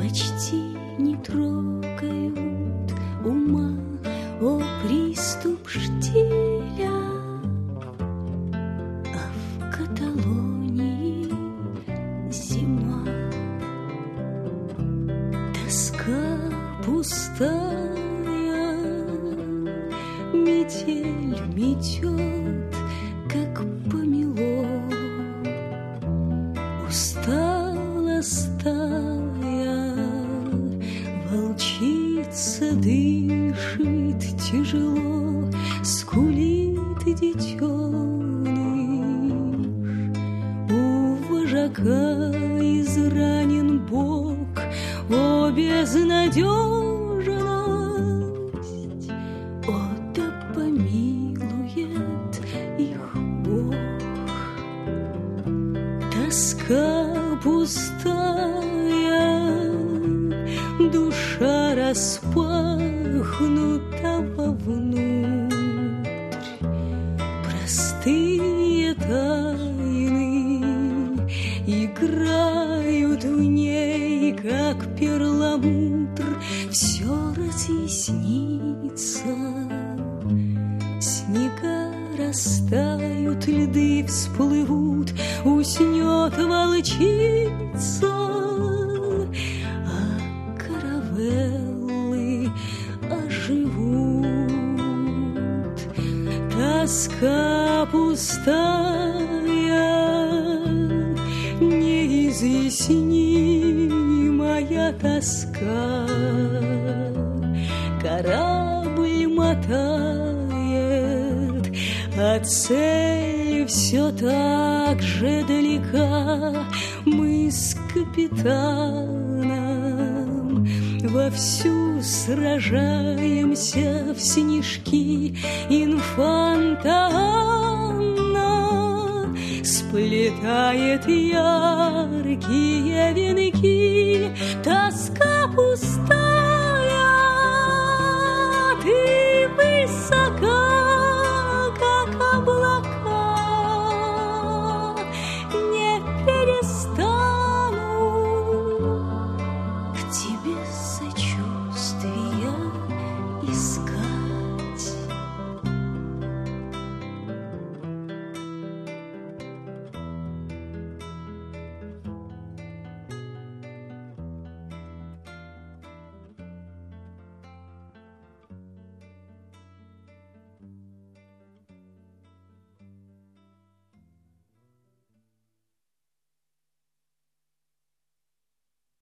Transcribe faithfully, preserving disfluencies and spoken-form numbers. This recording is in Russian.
почти не трогают ума. О, приступ штиля, а в Каталонии зима. Тоска пустая, метель метет, как помело. Устала стая, волчица дышит тяжело, скулит детеныш. У вожака изранен бок, о, безнадежность! О, да помилует их Бог. Тоска пустая, душа распахнута вовнутрь. Простые тайны играют в ней, как перламутр. Все разъяснится, снега растают, льды всплывут, уснет волчица, а каравеллы оживут. Тоска пустая, неизъяснимая тоска. Корабль мотает, а цель все так же далека. Мы с капитаном вовсю сражаемся в снежки. Инфанта Анна сплетает яркие венки.